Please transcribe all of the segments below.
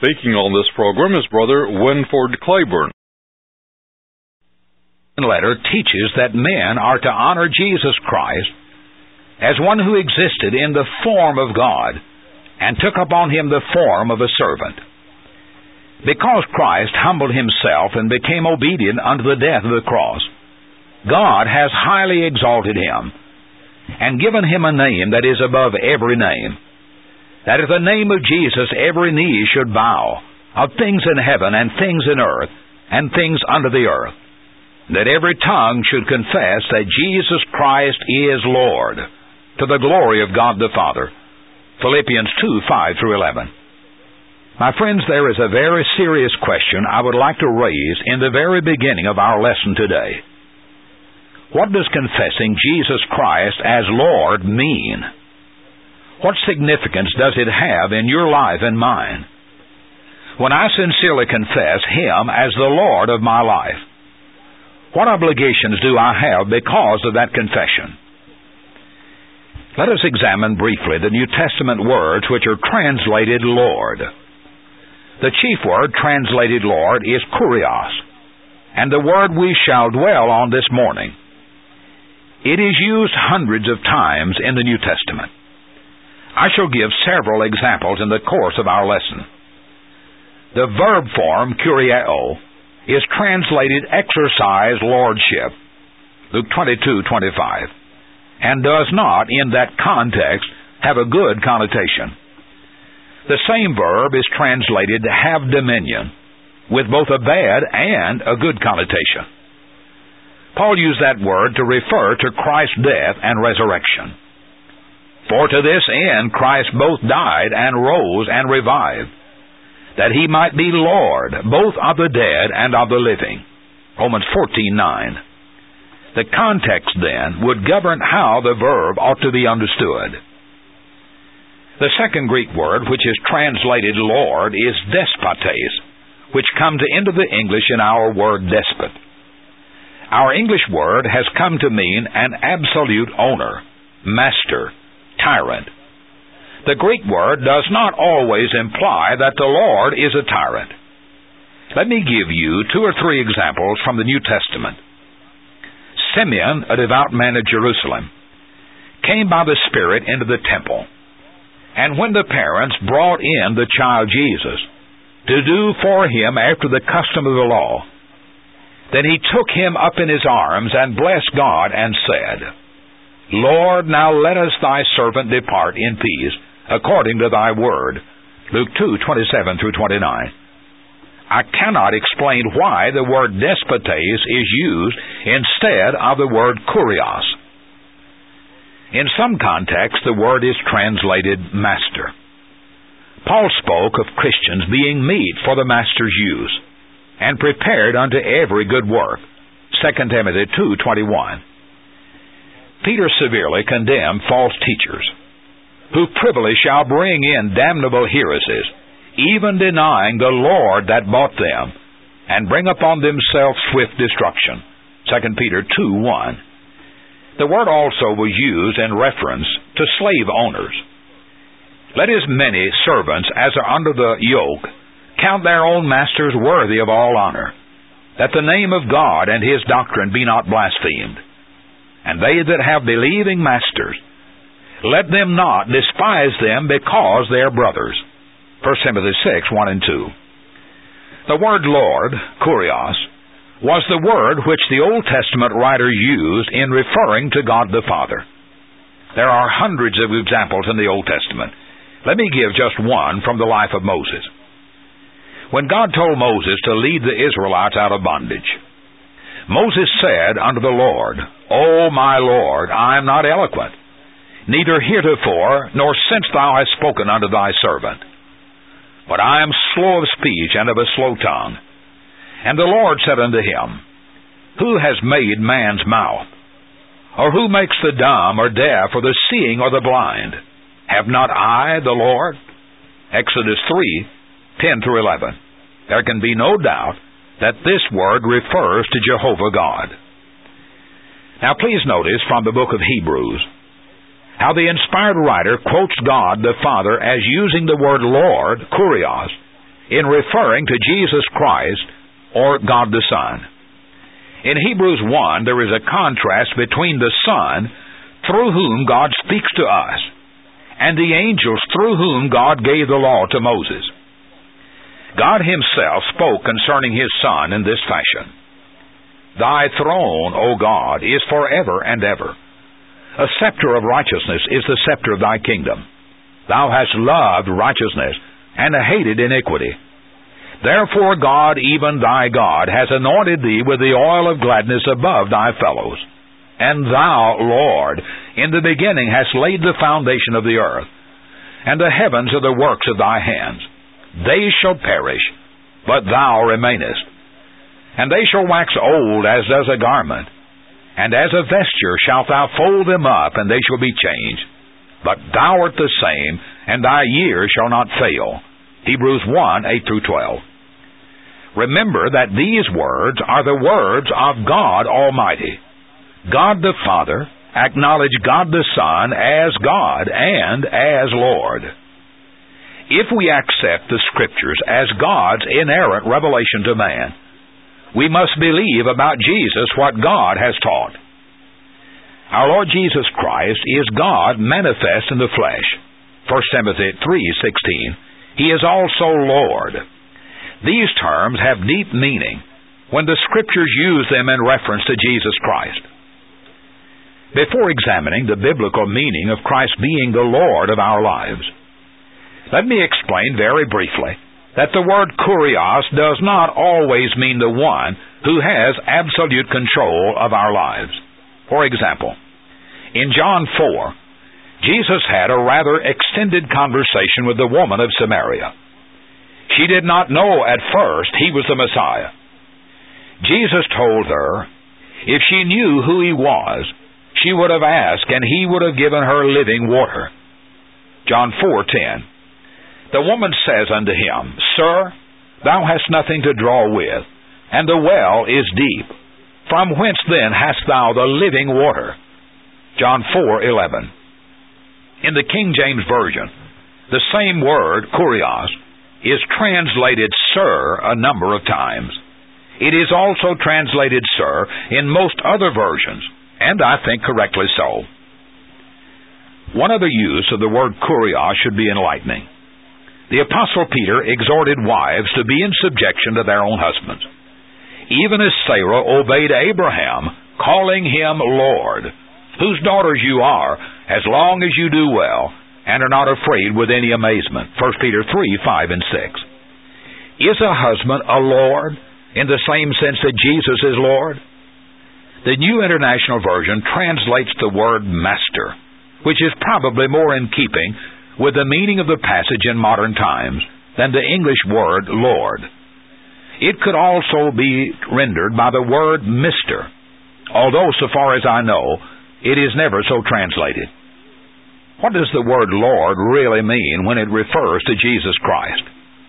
Speaking on this program is Brother Winford Claiborne. The letter teaches that men are to honor Jesus Christ as one who existed in the form of God and took upon him the form of a servant. Because Christ humbled himself and became obedient unto the death of the cross, God has highly exalted him and given him a name that is above every name, that at the name of Jesus every knee should bow, of things in heaven and things in earth and things under the earth, that every tongue should confess that Jesus Christ is Lord, to the glory of God the Father. Philippians 2:5-11. My friends, there is a very serious question I would like to raise in the very beginning of our lesson today. What does confessing Jesus Christ as Lord mean? What significance does it have in your life and mine? When I sincerely confess Him as the Lord of my life, what obligations do I have because of that confession? Let us examine briefly the New Testament words which are translated Lord. The chief word translated Lord is kurios, and the word we shall dwell on this morning. It is used hundreds of times in the New Testament. I shall give several examples in the course of our lesson. The verb form kurieo is translated exercise lordship, Luke 22:25, and does not, in that context, have a good connotation. The same verb is translated have dominion, with both a bad and a good connotation. Paul used that word to refer to Christ's death and resurrection. For to this end Christ both died and rose and revived, that he might be Lord both of the dead and of the living. Romans 14:9. The context, then, would govern how the verb ought to be understood. The second Greek word, which is translated Lord, is despotes, which comes into the English in our word despot. Our English word has come to mean an absolute owner, master, tyrant. The Greek word does not always imply that the Lord is a tyrant. Let me give you 2 or 3 examples from the New Testament. Simeon, a devout man of Jerusalem, came by the Spirit into the temple, and when the parents brought in the child Jesus to do for him after the custom of the law, then he took him up in his arms and blessed God and said, Lord, now let us thy servant depart in peace, according to thy word. Luke 2:27-29. I cannot explain why the word despotes is used instead of the word kurios. In some contexts, the word is translated master. Paul spoke of Christians being meet for the master's use and prepared unto every good work. 2 Timothy 2:21. Peter severely condemned false teachers, who privily shall bring in damnable heresies, even denying the Lord that bought them, and bring upon themselves swift destruction. 2 Peter 2:1. The word also was used in reference to slave owners. Let as many servants as are under the yoke count their own masters worthy of all honor, that the name of God and His doctrine be not blasphemed. And they that have believing masters, let them not despise them because they are brothers. 1 Timothy 6:1-2. The word Lord, kurios, was the word which the Old Testament writers used in referring to God the Father. There are hundreds of examples in the Old Testament. Let me give just one from the life of Moses. When God told Moses to lead the Israelites out of bondage, Moses said unto the Lord, O my Lord, I am not eloquent, neither heretofore nor since thou hast spoken unto thy servant, but I am slow of speech and of a slow tongue. And the Lord said unto him, Who has made man's mouth? Or who makes the dumb or deaf or the seeing or the blind? Have not I, the Lord? Exodus 3:10-11. There can be no doubt that this word refers to Jehovah God. Now please notice from the book of Hebrews how the inspired writer quotes God the Father as using the word Lord, kurios, in referring to Jesus Christ or God the Son. In Hebrews 1, there is a contrast between the Son, through whom God speaks to us, and the angels through whom God gave the law to Moses. God Himself spoke concerning His Son in this fashion: Thy throne, O God, is forever and ever. A scepter of righteousness is the scepter of Thy kingdom. Thou hast loved righteousness and hated iniquity. Therefore God, even Thy God, has anointed Thee with the oil of gladness above Thy fellows. And Thou, Lord, in the beginning hast laid the foundation of the earth, and the heavens are the works of Thy hands. They shall perish, but Thou remainest. And they shall wax old as does a garment, and as a vesture shalt Thou fold them up, and they shall be changed. But Thou art the same, and Thy years shall not fail. Hebrews 1:8-12. Remember that these words are the words of God Almighty. God the Father acknowledged God the Son as God and as Lord. If we accept the Scriptures as God's inerrant revelation to man, we must believe about Jesus what God has taught. Our Lord Jesus Christ is God manifest in the flesh. 1 Timothy 3:16. He is also Lord. These terms have deep meaning when the Scriptures use them in reference to Jesus Christ. Before examining the biblical meaning of Christ being the Lord of our lives, let me explain very briefly that the word kurios does not always mean the one who has absolute control of our lives. For example, in John 4, Jesus had a rather extended conversation with the woman of Samaria. She did not know at first He was the Messiah. Jesus told her if she knew who He was, she would have asked, and He would have given her living water. John 4:10. The woman says unto Him, Sir, Thou hast nothing to draw with, and the well is deep. From whence then hast Thou the living water? John 4:11. In the King James Version, the same word, kurios, is translated sir a number of times. It is also translated sir in most other versions, and I think correctly so. One other use of the word kurios should be enlightening. The Apostle Peter exhorted wives to be in subjection to their own husbands, even as Sarah obeyed Abraham, calling him Lord, whose daughters you are, as long as you do well, and are not afraid with any amazement. 1 Peter 3:5-6. Is a husband a Lord in the same sense that Jesus is Lord? The New International Version translates the word master, which is probably more in keeping with the meaning of the passage in modern times than the English word Lord. It could also be rendered by the word Mr., although so far as I know, it is never so translated. What does the word Lord really mean when it refers to Jesus Christ?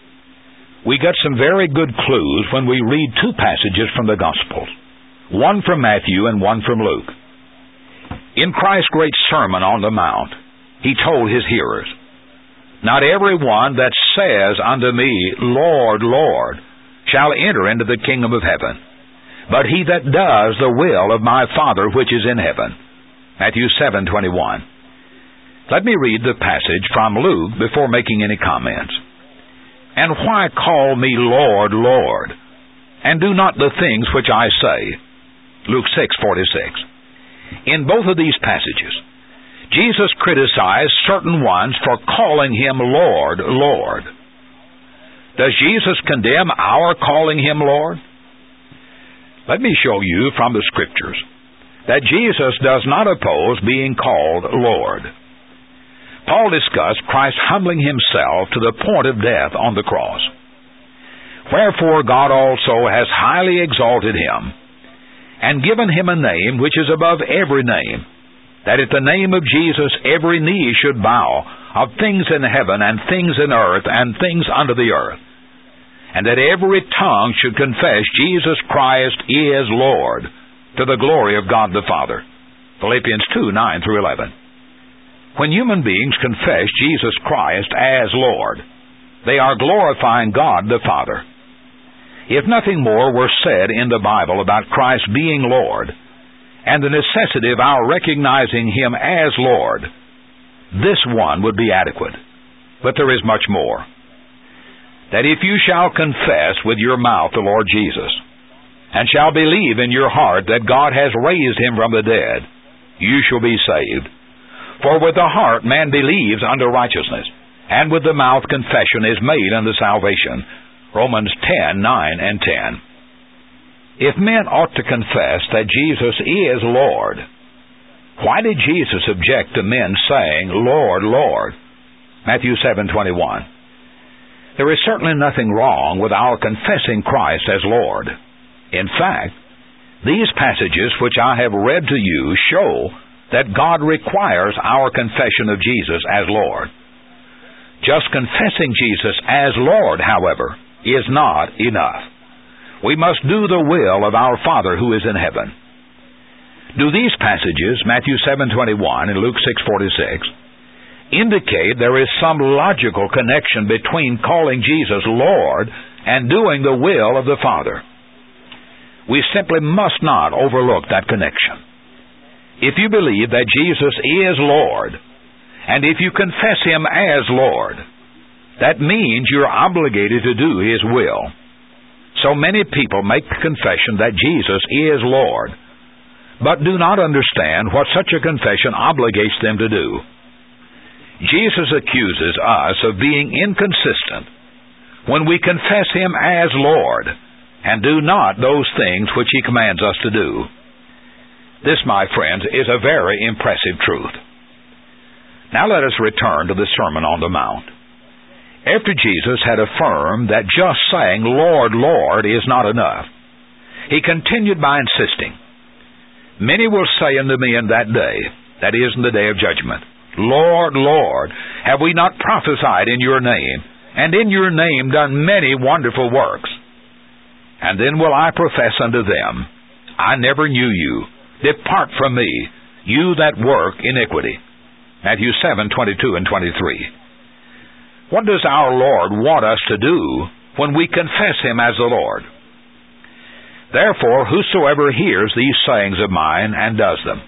We get some very good clues when we read two passages from the Gospels, one from Matthew and one from Luke. In Christ's great Sermon on the Mount, He told His hearers, Not every one that says unto me, Lord, Lord, shall enter into the kingdom of heaven, but he that does the will of my Father which is in heaven. Matthew 7:21. Let me read the passage from Luke before making any comments. And why call me Lord, Lord, and do not the things which I say? Luke 6:46. In both of these passages, Jesus criticized certain ones for calling Him Lord, Lord. Does Jesus condemn our calling Him Lord? Let me show you from the Scriptures that Jesus does not oppose being called Lord. Paul discussed Christ humbling Himself to the point of death on the cross. Wherefore God also has highly exalted Him, and given Him a name which is above every name, that at the name of Jesus every knee should bow, of things in heaven and things in earth and things under the earth, and that every tongue should confess Jesus Christ is Lord, to the glory of God the Father. Philippians 2:9-11. When human beings confess Jesus Christ as Lord, they are glorifying God the Father. If nothing more were said in the Bible about Christ being Lord, and the necessity of our recognizing Him as Lord, this one would be adequate. But there is much more. That if you shall confess with your mouth the Lord Jesus, and shall believe in your heart that God has raised Him from the dead, you shall be saved. For with the heart man believes unto righteousness, and with the mouth confession is made unto salvation. Romans 10:9 and 10. If men ought to confess that Jesus is Lord, why did Jesus object to men saying, Lord, Lord? Matthew 7:21. There is certainly nothing wrong with our confessing Christ as Lord. In fact, these passages which I have read to you show that God requires our confession of Jesus as Lord. Just confessing Jesus as Lord, however, is not enough. We must do the will of our Father who is in heaven. Do these passages, Matthew 7:21 and Luke 6:46, indicate there is some logical connection between calling Jesus Lord and doing the will of the Father? We simply must not overlook that connection. If you believe that Jesus is Lord, and if you confess Him as Lord, that means you're obligated to do His will. So many people make the confession that Jesus is Lord, but do not understand what such a confession obligates them to do. Jesus accuses us of being inconsistent when we confess Him as Lord and do not those things which He commands us to do. This, my friends, is a very impressive truth. Now let us return to the Sermon on the Mount. After Jesus had affirmed that just saying, Lord, Lord, is not enough, He continued by insisting, Many will say unto me in that day, that is, in the day of judgment, Lord, Lord, have we not prophesied in your name, and in your name done many wonderful works? And then will I profess unto them, I never knew you. Depart from me, you that work iniquity. Matthew 7:22 and 23. What does our Lord want us to do when we confess Him as the Lord? Therefore, whosoever hears these sayings of mine and does them,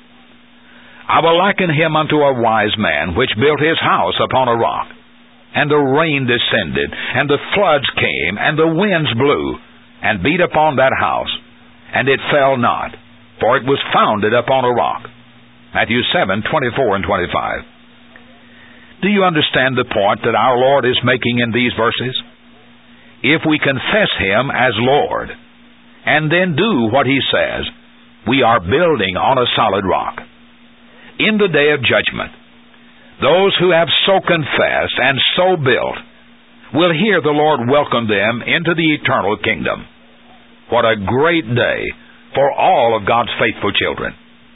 I will liken him unto a wise man which built his house upon a rock. And the rain descended, and the floods came, and the winds blew, and beat upon that house, and it fell not, for it was founded upon a rock. Matthew 7:24 and 25. Do you understand the point that our Lord is making in these verses? If we confess Him as Lord, and then do what He says, we are building on a solid rock. In the day of judgment, those who have so confessed and so built will hear the Lord welcome them into the eternal kingdom. What a great day for all of God's faithful children.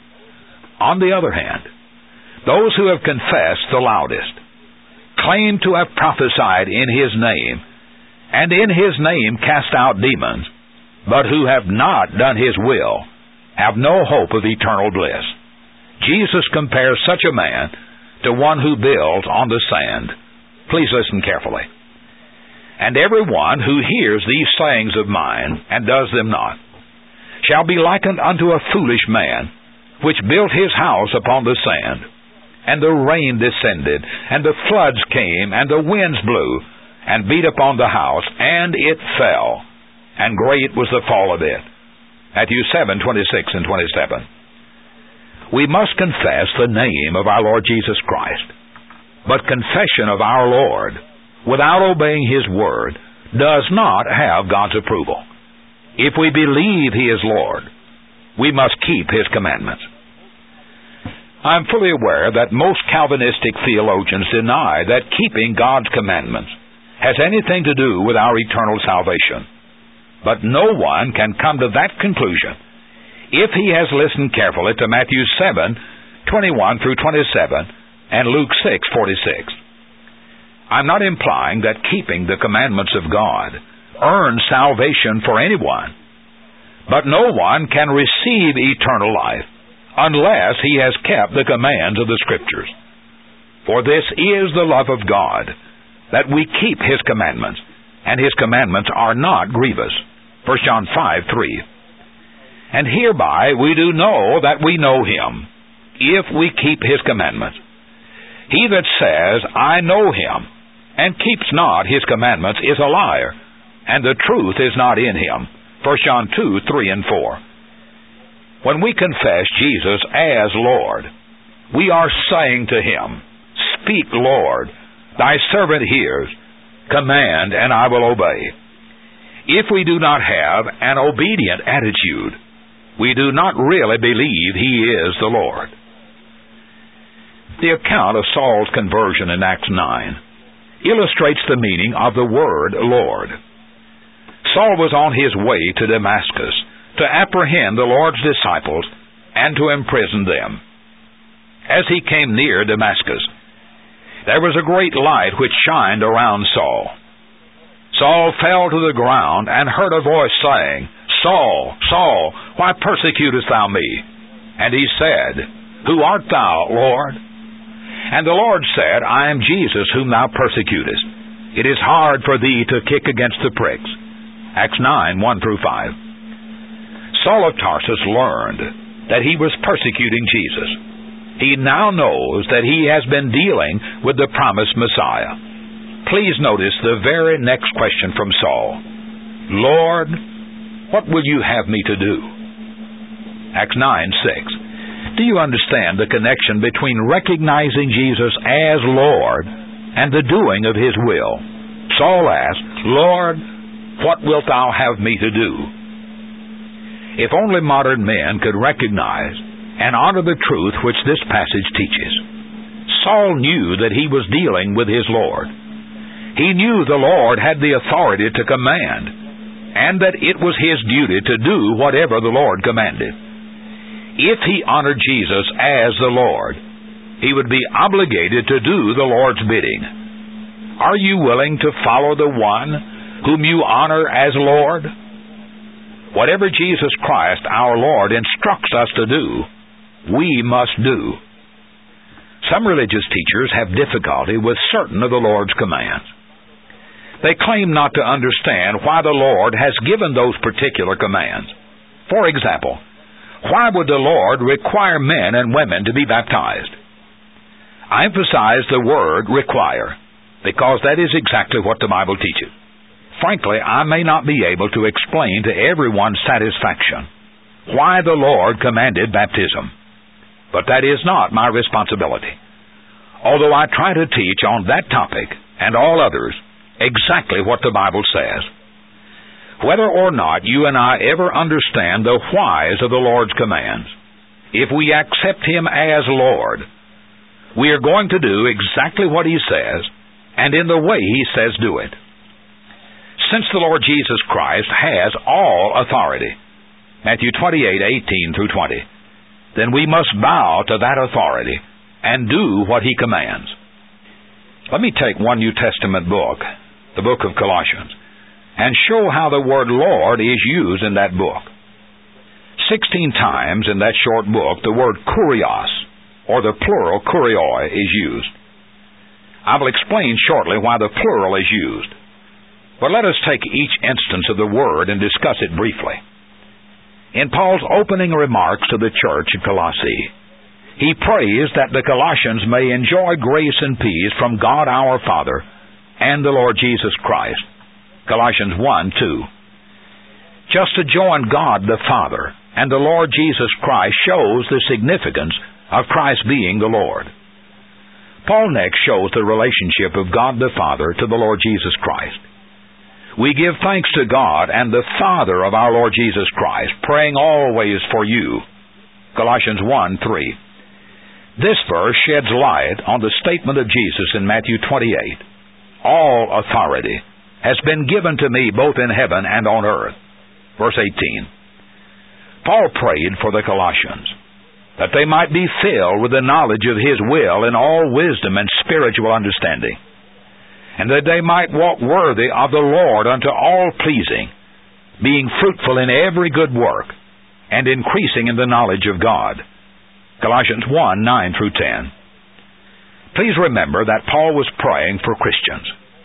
On the other hand, those who have confessed the loudest, claim to have prophesied in His name, and in His name cast out demons, but who have not done His will, have no hope of eternal bliss. Jesus compares such a man to one who builds on the sand. Please listen carefully. And everyone who hears these sayings of mine and does them not shall be likened unto a foolish man which built his house upon the sand. And the rain descended, and the floods came, and the winds blew, and beat upon the house, and it fell. And great was the fall of it. Matthew 7:26 and 27. We must confess the name of our Lord Jesus Christ. But confession of our Lord, without obeying His word, does not have God's approval. If we believe He is Lord, we must keep His commandments. I'm fully aware that most Calvinistic theologians deny that keeping God's commandments has anything to do with our eternal salvation. But no one can come to that conclusion if he has listened carefully to Matthew 7:21 through 27 and Luke 6:46. I'm not implying that keeping the commandments of God earns salvation for anyone, but no one can receive eternal life unless he has kept the commands of the Scriptures. For this is the love of God, that we keep His commandments, and His commandments are not grievous. 1 John 5:3. And hereby we do know that we know Him, if we keep His commandments. He that says, I know Him, and keeps not His commandments, is a liar, and the truth is not in him. 1 John 2:3 and 4. When we confess Jesus as Lord, we are saying to Him, Speak, Lord, Thy servant hears. Command, and I will obey. If we do not have an obedient attitude, we do not really believe He is the Lord. The account of Saul's conversion in Acts 9 illustrates the meaning of the word Lord. Saul was on his way to Damascus to apprehend the Lord's disciples and to imprison them. As he came near Damascus, there was a great light which shined around Saul. Saul fell to the ground and heard a voice saying, Saul, Saul, why persecutest thou me? And he said, Who art thou, Lord? And the Lord said, I am Jesus whom thou persecutest. It is hard for thee to kick against the pricks. Acts 9:1-5. Saul of Tarsus learned that he was persecuting Jesus. He now knows that he has been dealing with the promised Messiah. Please notice the very next question from Saul. Lord, what will you have me to do? Acts 9:6. Do you understand the connection between recognizing Jesus as Lord and the doing of His will? Saul asked, Lord, what wilt thou have me to do? If only modern men could recognize and honor the truth which this passage teaches. Saul knew that he was dealing with his Lord. He knew the Lord had the authority to command, and that it was his duty to do whatever the Lord commanded. If he honored Jesus as the Lord, he would be obligated to do the Lord's bidding. Are you willing to follow the one whom you honor as Lord? Whatever Jesus Christ, our Lord, instructs us to do, we must do. Some religious teachers have difficulty with certain of the Lord's commands. They claim not to understand why the Lord has given those particular commands. For example, why would the Lord require men and women to be baptized? I emphasize the word require, because that is exactly what the Bible teaches. Frankly, I may not be able to explain to everyone's satisfaction why the Lord commanded baptism, but that is not my responsibility. Although I try to teach on that topic and all others exactly what the Bible says. Whether or not you and I ever understand the whys of the Lord's commands, if we accept Him as Lord, we are going to do exactly what He says and in the way He says do it. Since the Lord Jesus Christ has all authority, Matthew 28:18-20, then we must bow to that authority and do what He commands. Let me take one New Testament book, the book of Colossians, and show how the word Lord is used in that book. 16 times in that short book, the word kurios, or the plural kurioi, is used. I will explain shortly why the plural is used. But let us take each instance of the word and discuss it briefly. In Paul's opening remarks to the church at Colossae, he prays that the Colossians may enjoy grace and peace from God our Father and the Lord Jesus Christ. Colossians 1:2. Just to join God the Father and the Lord Jesus Christ shows the significance of Christ being the Lord. Paul next shows the relationship of God the Father to the Lord Jesus Christ. We give thanks to God and the Father of our Lord Jesus Christ, praying always for you. Colossians 1:3. This verse sheds light on the statement of Jesus in Matthew 28. All authority has been given to me both in heaven and on earth. Verse 18. Paul prayed for the Colossians that they might be filled with the knowledge of His will in all wisdom and spiritual understanding, and that they might walk worthy of the Lord unto all pleasing, being fruitful in every good work, and increasing in the knowledge of God. Colossians 1:9-10. Please remember that Paul was praying for Christians.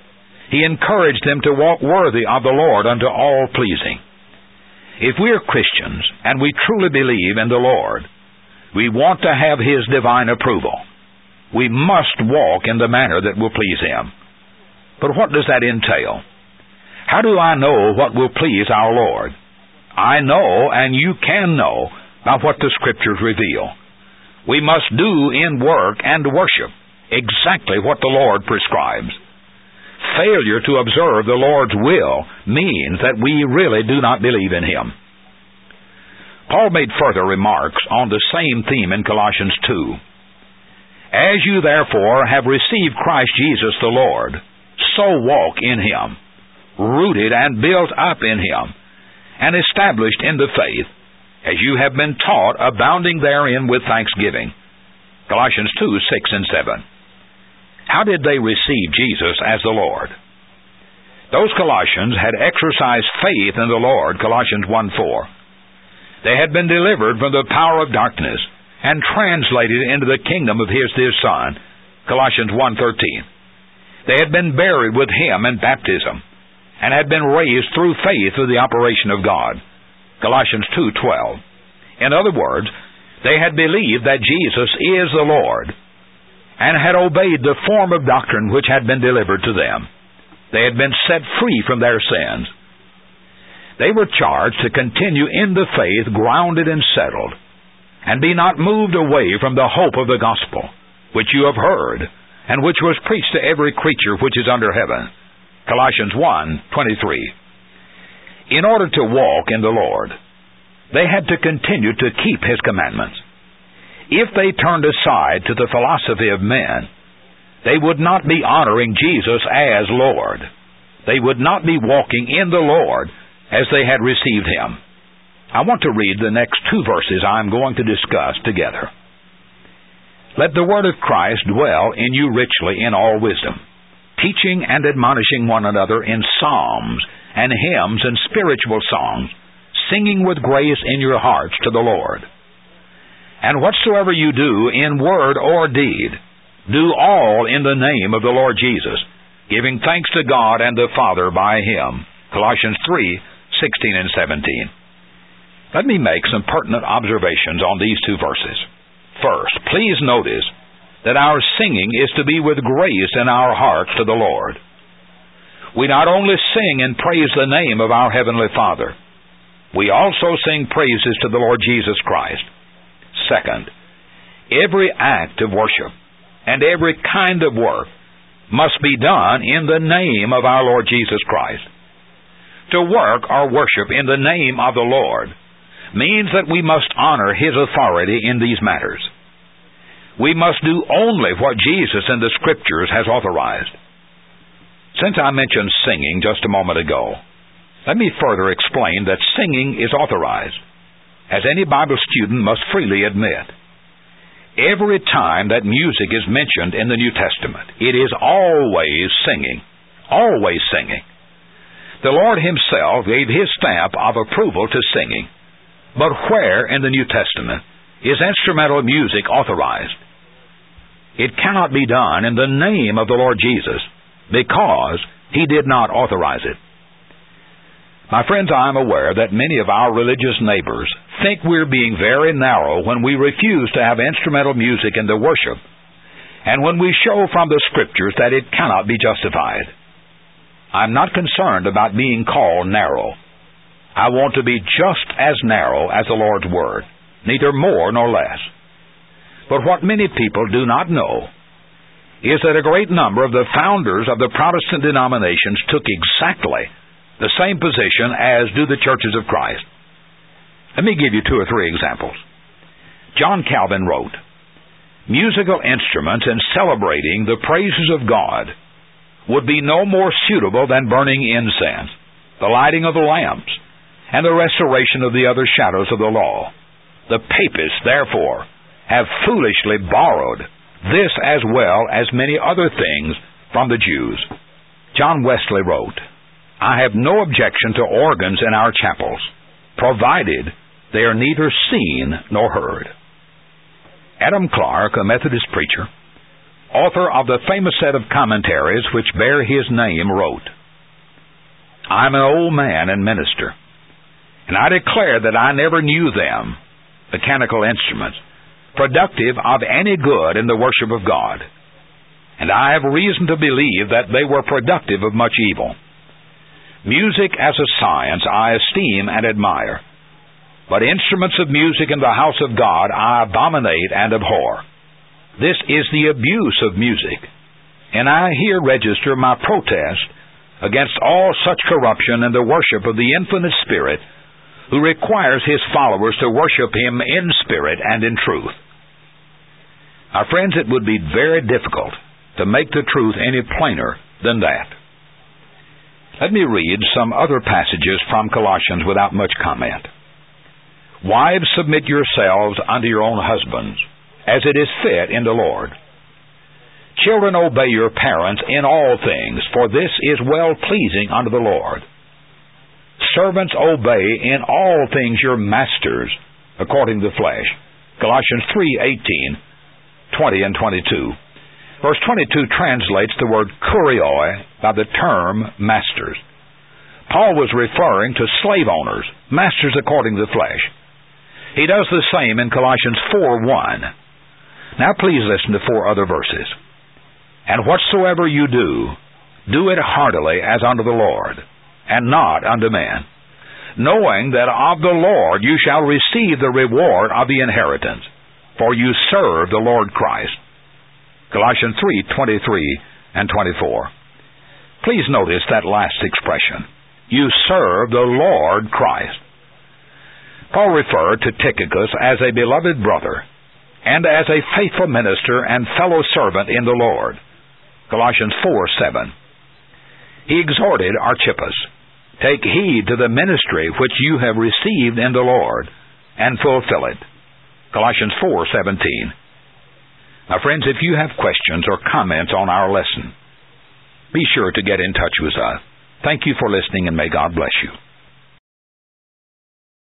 He encouraged them to walk worthy of the Lord unto all pleasing. If we are Christians, and we truly believe in the Lord, we want to have His divine approval. We must walk in the manner that will please Him. But what does that entail? How do I know what will please our Lord? I know, and you can know, by what the Scriptures reveal. We must do in work and worship exactly what the Lord prescribes. Failure to observe the Lord's will means that we really do not believe in Him. Paul made further remarks on the same theme in Colossians 2. As you therefore have received Christ Jesus the Lord, so walk in Him, rooted and built up in Him, and established in the faith, as you have been taught, abounding therein with thanksgiving. Colossians 2, 6 and 7. How did they receive Jesus as the Lord? Those Colossians had exercised faith in the Lord, Colossians 1:4. They had been delivered from the power of darkness and translated into the kingdom of His dear Son, Colossians 1:13. They had been buried with Him in baptism and had been raised through faith through the operation of God, Colossians 2:12. In other words, they had believed that Jesus is the Lord and had obeyed the form of doctrine which had been delivered to them. They had been set free from their sins. They were charged to continue in the faith, grounded and settled, and be not moved away from the hope of the gospel, which you have heard, and which was preached to every creature which is under heaven, Colossians 1:23. In order to walk in the Lord, they had to continue to keep His commandments. If they turned aside to the philosophy of men, they would not be honoring Jesus as Lord. They would not be walking in the Lord as they had received Him. I want to read the next two verses I am going to discuss together. Let the word of Christ dwell in you richly in all wisdom, teaching and admonishing one another in psalms and hymns and spiritual songs, singing with grace in your hearts to the Lord. And whatsoever you do in word or deed, do all in the name of the Lord Jesus, giving thanks to God and the Father by Him. Colossians 3:16 and 17. Let me make some pertinent observations on these two verses. First, please notice that our singing is to be with grace in our hearts to the Lord. We not only sing and praise the name of our Heavenly Father, we also sing praises to the Lord Jesus Christ. Second, every act of worship and every kind of work must be done in the name of our Lord Jesus Christ. To work or worship in the name of the Lord means that we must honor His authority in these matters. We must do only what Jesus in the Scriptures has authorized. Since I mentioned singing just a moment ago, let me further explain that singing is authorized, as any Bible student must freely admit. Every time that music is mentioned in the New Testament, it is always singing. Always singing. The Lord Himself gave His stamp of approval to singing. But where in the New Testament is instrumental music authorized? It cannot be done in the name of the Lord Jesus, because He did not authorize it. My friends, I am aware that many of our religious neighbors think we're being very narrow when we refuse to have instrumental music in the worship, and when we show from the Scriptures that it cannot be justified. I'm not concerned about being called narrow. I want to be just as narrow as the Lord's Word, neither more nor less. But what many people do not know is that a great number of the founders of the Protestant denominations took exactly the same position as do the churches of Christ. Let me give you two or three examples. John Calvin wrote, "Musical instruments in celebrating the praises of God would be no more suitable than burning incense, the lighting of the lamps, and the restoration of the other shadows of the law. The papists, therefore, have foolishly borrowed this as well as many other things from the Jews." John Wesley wrote, "I have no objection to organs in our chapels, provided they are neither seen nor heard." Adam Clark, a Methodist preacher, author of the famous set of commentaries which bear his name, wrote, "I am an old man and minister, and I declare that I never knew them, mechanical instruments, productive of any good in the worship of God, and I have reason to believe that they were productive of much evil. Music as a science I esteem and admire, but instruments of music in the house of God I abominate and abhor. This is the abuse of music, and I here register my protest against all such corruption in the worship of the infinite Spirit, who requires His followers to worship Him in spirit and in truth." Our friends, it would be very difficult to make the truth any plainer than that. Let me read some other passages from Colossians without much comment. "Wives, submit yourselves unto your own husbands, as it is fit in the Lord. Children, obey your parents in all things, for this is well-pleasing unto the Lord. Servants, obey in all things your masters, according to the flesh." Colossians 3:18, 20 and 22. Verse 22 translates the word kurioi by the term masters. Paul was referring to slave owners, masters according to the flesh. He does the same in Colossians 4:1. Now please listen to 4 other verses. "And whatsoever you do, do it heartily as unto the Lord, and not unto men, knowing that of the Lord you shall receive the reward of the inheritance, for you serve the Lord Christ." Colossians 3:23 and 24. Please notice that last expression, "You serve the Lord Christ." Paul referred to Tychicus as a beloved brother and as a faithful minister and fellow servant in the Lord. Colossians 4:7. He exhorted Archippus, "Take heed to the ministry which you have received in the Lord, and fulfill it." Colossians 4:17. Now, friends, if you have questions or comments on our lesson, be sure to get in touch with us. Thank you for listening, and may God bless you.